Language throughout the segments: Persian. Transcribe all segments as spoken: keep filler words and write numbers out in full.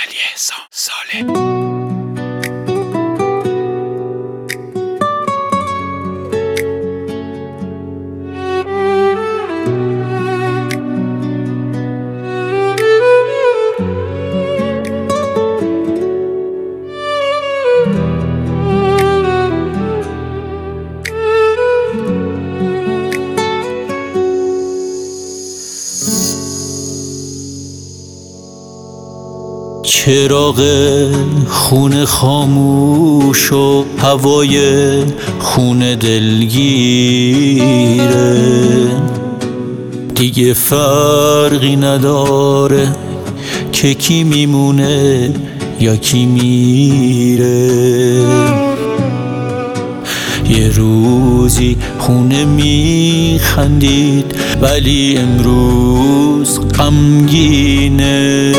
علی احسان صالح. چراغ خونه خاموش و هوای خونه دلگیره، دیگه فرقی نداره که کی میمونه یا کی میره. یه روزی خونه میخندید ولی امروز غمگینه.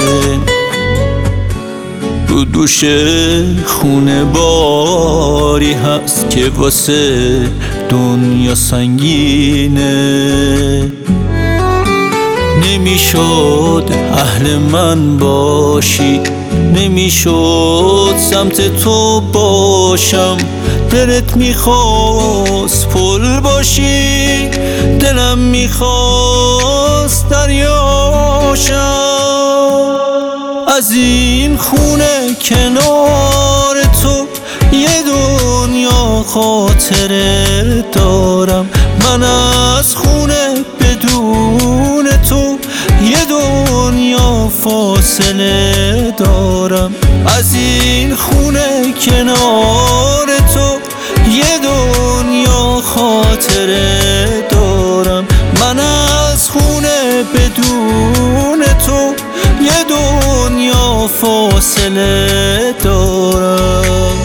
رو دوش خونه باری هست که واسه دنیا سنگینه. نمیشد اهل من باشی، نمیشد سمت تو باشم. دلت میخواست پل باشی، دلم میخواست دریاشم. از این خونه کنار تو یه دنیا خاطره دارم. من از خونه بدون تو یه دنیا فاصله دارم. از این خونه کنار تو یه دنیا خاطره دارم. من از خونه بدون تو یه دنیا فاصله دارم.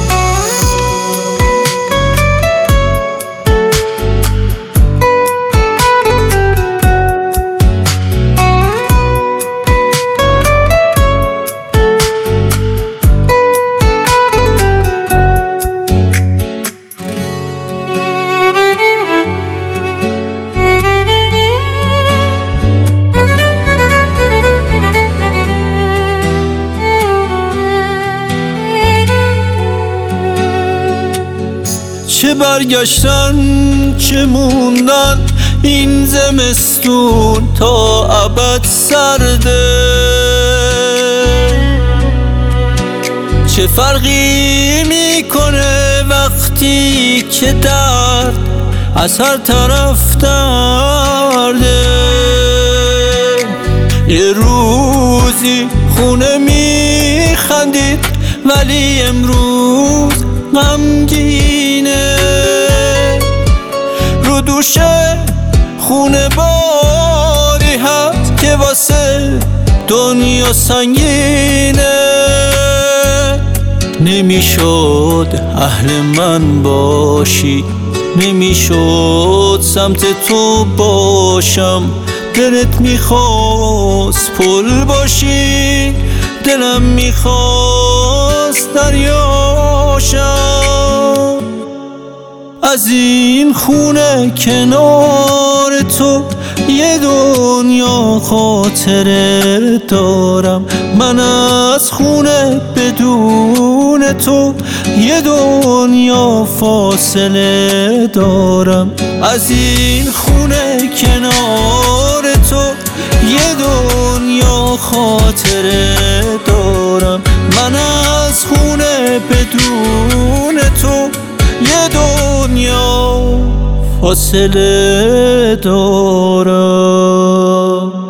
چه برگشتن چه موندن این زمستون تا ابد سرده. چه فرقی میکنه وقتی که درد از هر طرف درده. یه روزی خونه میخندید ولی امروز غمگینه. رو دوشه خونه باری هست که واسه دنیا سنگینه. نمیشد اهل من باشی، نمیشد سمت تو باشم. دلت میخواست پل باشی، دلم میخواست دریاشم. از این خونه کنار تو یه دنیا خاطره دارم. من از خونه بدون تو یه دنیا فاصله دارم. از این خونه کنار تو یه دنیا خاطره دارم. من از خونه بدون تو یه دنیا فاصله دارم.